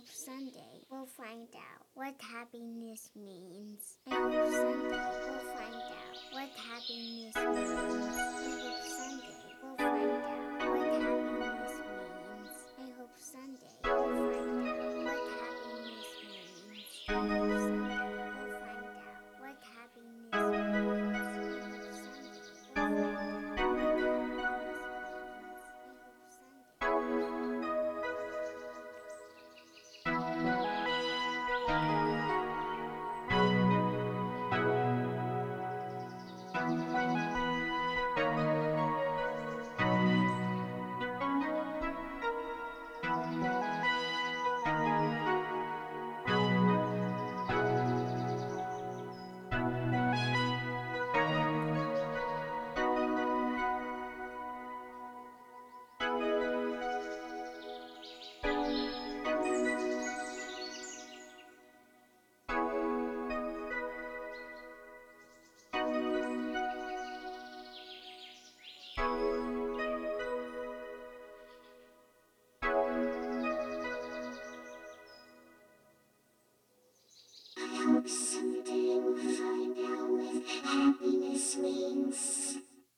hope someday we'll find out what happiness means. I hope someday we'll find out what happiness means. I hope someday we'll find out what happiness means. I hope someday we'll find out what happiness means. I hope someday we'll find out what happiness means. I hope someday we'll find out what happiness means. I hope someday. Someday we'll find out what happiness means.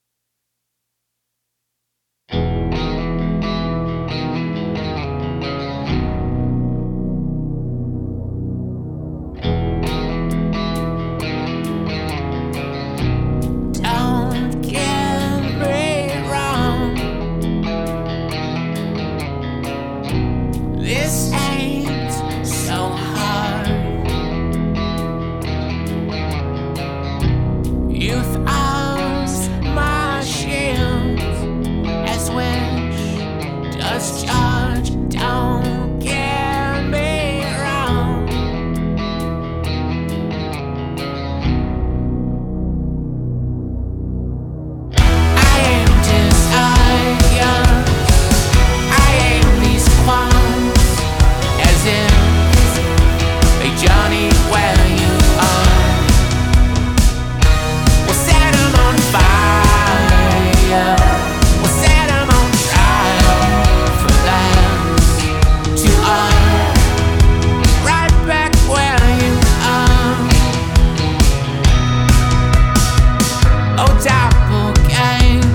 Don't get me wrong, this ain't so hard. Youth arms my shield as wish does charge. Don't get me wrong, I aim desire, I aim these qualms as if they journey where you are. We'll set 'em on fire, we'll set 'em on trial for last to earn right back where you are. Oh, doppelgang,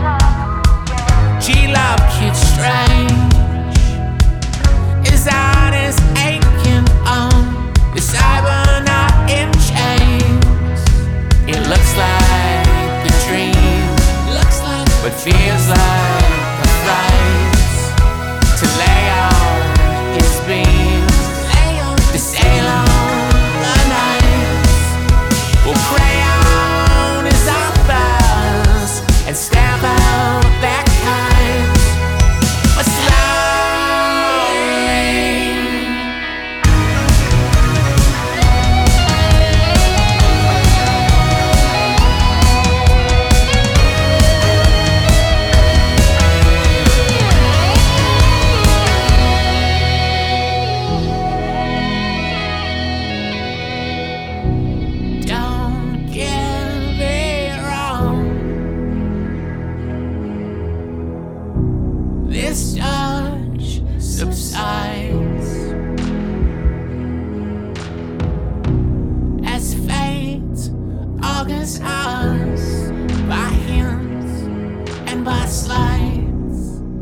G-Love kid strange, his eyes aching on the cybernaut in chains. It looks like a dream, but feels like a flight to lay on his beams, to sail on the night. We'll crayon his eyebrows and stamp out that kind, but slowly. Don't get me wrong, this urge subsides as fate augurs us by hints and by slides.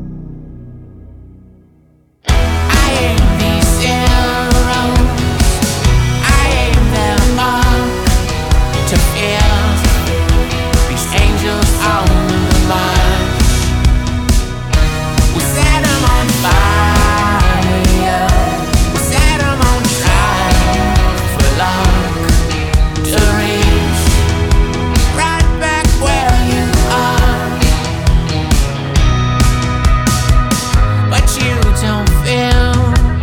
I aim these arrows, I aim them up to feel these angels on the march. We set 'em on fire, we set 'em on trial for luck to reach right back where you are. But you don't feel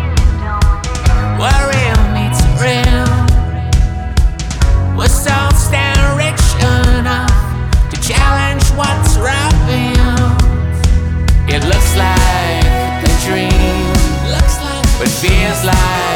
where real meets real. We're so stand rich enough to challenge what's revealed. It looks like a dream, but feels like